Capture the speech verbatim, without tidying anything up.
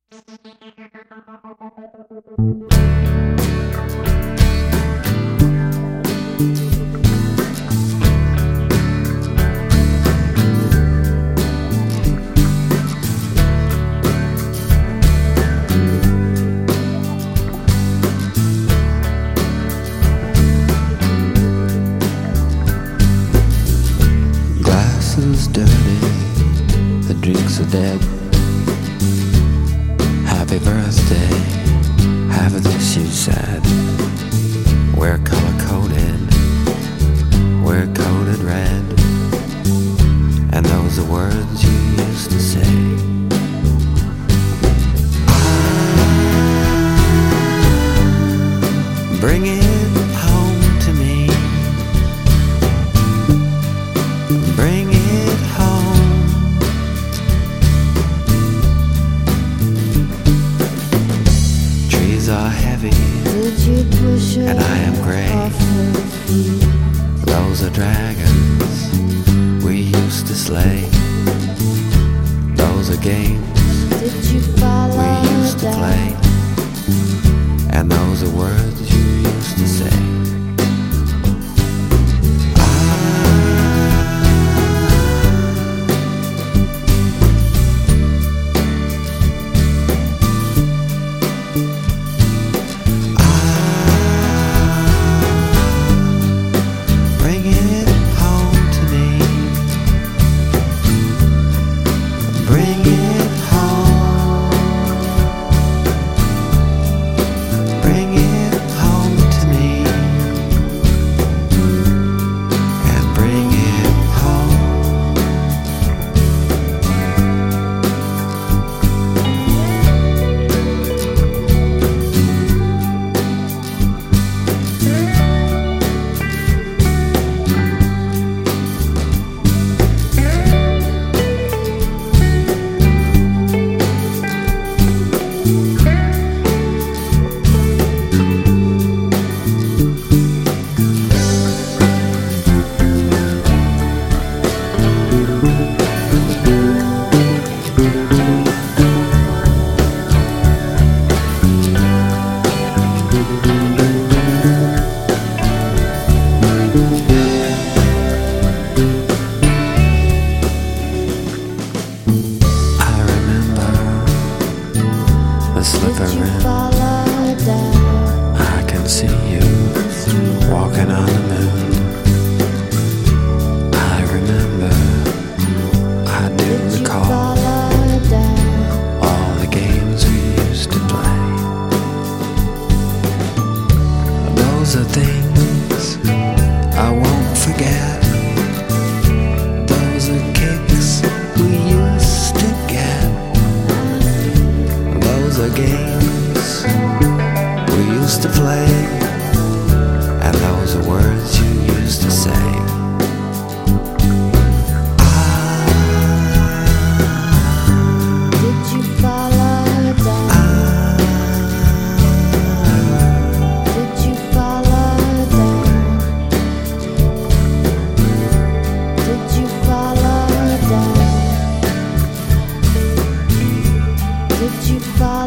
Glasses dirty, the drinks are dead. Happy birthday, have this you said. We're color coded, we're coded red, and those are words you used to say. Ah, bring it home to me. Bring it home. Trees are heavy, Did you push her and I am gray. off her feet? Those are dragons we used to slay. Those are games Did you follow we used to her play, down? and those are words you used to say. Bring it home to me. Bring it home. Bring it home to me. And bring it home. I remember the Did slipper you rim. follow her down I can see you the street? walking on the moon. I remember, I do Did you recall follow her down? all the games we used to play. Those are things I won't forget. Those are kicks we used to get. Those are games we used to play, and those are words you used to say. Ah, Did you follow her down? ah, Did you follow her down? Did you follow her down? Did you follow